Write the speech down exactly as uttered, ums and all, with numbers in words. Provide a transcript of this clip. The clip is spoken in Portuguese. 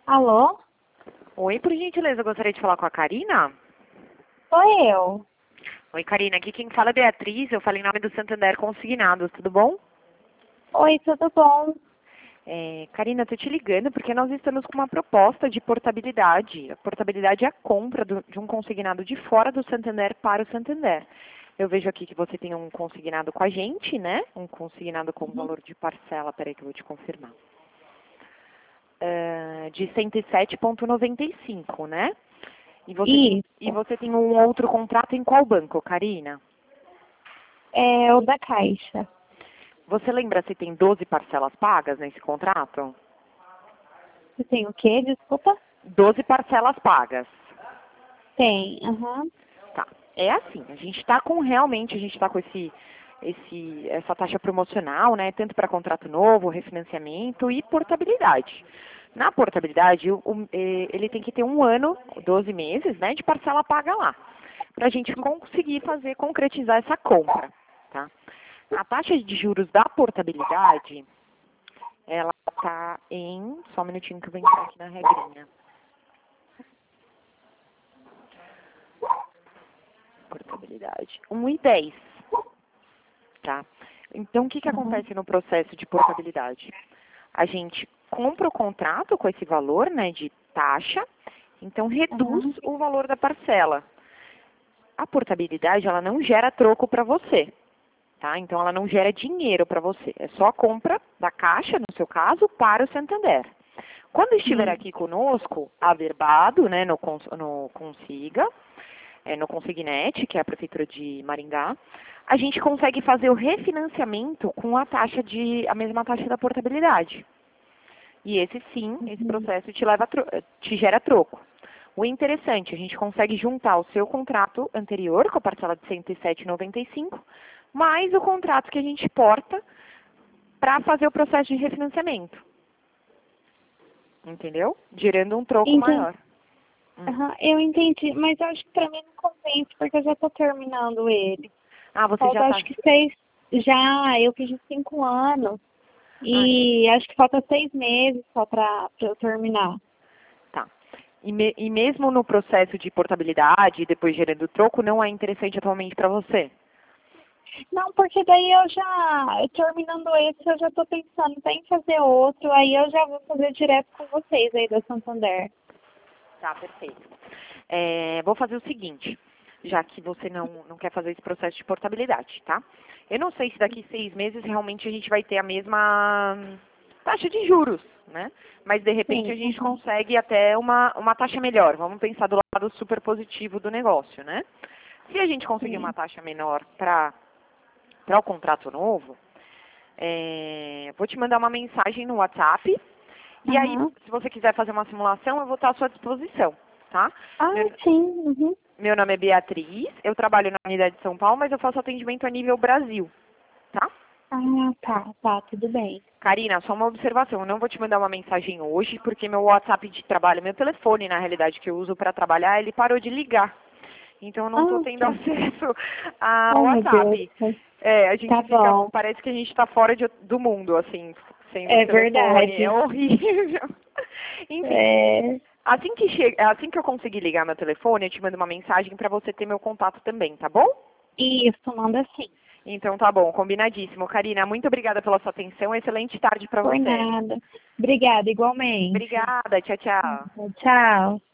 Alô? Oi, por gentileza, eu gostaria de falar com a Karina. Sou eu. Oi, Karina, aqui quem fala é Beatriz, eu falo em nome do Santander Consignados, tudo bom? Oi, tudo bom? É, Karina, eu tô te ligando porque nós estamos com uma proposta de portabilidade. A portabilidade é a compra do- de um consignado de fora do Santander para o Santander. Eu vejo aqui que você tem um consignado com a gente, né? Um consignado com valor de parcela, peraí que eu vou te confirmar. Ah, de cento e sete vírgula noventa e cinco, né? E você, tem, e Isso. você tem um outro contrato em qual banco, Karina? É o da Caixa. Você lembra se tem doze parcelas pagas nesse contrato? Você tem o quê? Desculpa? doze parcelas pagas. Tem, aham. Tá. É assim, a gente está com realmente, a gente está com esse, esse, essa taxa promocional, né? Tanto para contrato novo, refinanciamento e portabilidade. Na portabilidade, o- o- eh, ele tem que ter um ano, doze meses, né, de parcela paga lá, para a gente conseguir fazer, concretizar essa compra, tá? A taxa de juros da portabilidade, ela está em, só um minutinho que eu vou entrar aqui na regrinha. Portabilidade. um e dez, tá? Então, o que, que Uhum. acontece no processo de portabilidade? A gente compra o contrato com esse valor, né, de taxa, então reduz Uhum. o valor da parcela. A portabilidade, ela não gera troco para você, tá? Então, ela não gera dinheiro para você. É só a compra da caixa, no seu caso, para o Santander. Quando estiver Sim. aqui conosco, averbado, né, no, cons- no Consiga, é, no Consignet, que é a Prefeitura de Maringá, a gente consegue fazer o refinanciamento com a taxa de, a mesma taxa da portabilidade. E esse sim, esse Uhum. processo te, leva a tro- te gera troco. O interessante, a gente consegue juntar o seu contrato anterior, com a parcela de cento e sete vírgula noventa e cinco, mais o contrato que a gente porta para fazer o processo de refinanciamento. Entendeu? Gerando um troco Então, maior. Hum. aham, eu entendi, mas eu acho que pra mim não compensa, porque eu já tô terminando ele. Ah, você já Falta está. acho que seis, já, eu fiz de cinco anos, Ah, e acho que falta seis meses só pra, pra eu terminar. tá. E, me- e mesmo no processo de portabilidade, depois gerando troco, não é interessante atualmente para você? Não, porque daí eu já, terminando esse, eu já tô pensando até em fazer outro, aí eu já vou fazer direto com vocês aí da Santander. Tá, perfeito. É, vou fazer o seguinte, já que você não, não quer fazer esse processo de portabilidade, tá? Eu não sei se daqui seis meses realmente a gente vai ter a mesma taxa de juros, né? Mas de repente Sim, a gente uhum, consegue até uma, uma taxa melhor. Vamos pensar do lado super positivo do negócio, né? Se a gente conseguir uma sim. taxa menor para para o contrato novo, é, vou te mandar uma mensagem no WhatsApp. E aí, Aham. se você quiser fazer uma simulação, eu vou estar à sua disposição, tá? Ah, Meu, sim, uhum. meu nome é Beatriz, eu trabalho na unidade de São Paulo, mas eu faço atendimento a nível Brasil, tá? Ah, tá, tá, tudo bem. Karina, só uma observação, eu não vou te mandar uma mensagem hoje, porque meu WhatsApp de trabalho, meu telefone, na realidade, que eu uso para trabalhar, ele parou de ligar. Então eu não estou Ah, tendo tá. acesso ao Oh, meu Deus. WhatsApp. É, a Tá gente fica, bom. parece que a gente está fora de- do mundo, assim, sem o É telefone. É verdade. horrível. Enfim, É, assim que, che assim que eu conseguir ligar meu telefone, eu te mando uma mensagem para você ter meu contato também, tá bom? isso, manda sim. Então tá bom, combinadíssimo. Karina, muito obrigada pela sua atenção. Excelente tarde para Por você. nada. Obrigada, igualmente. Obrigada, tchau, tchau. Tchau.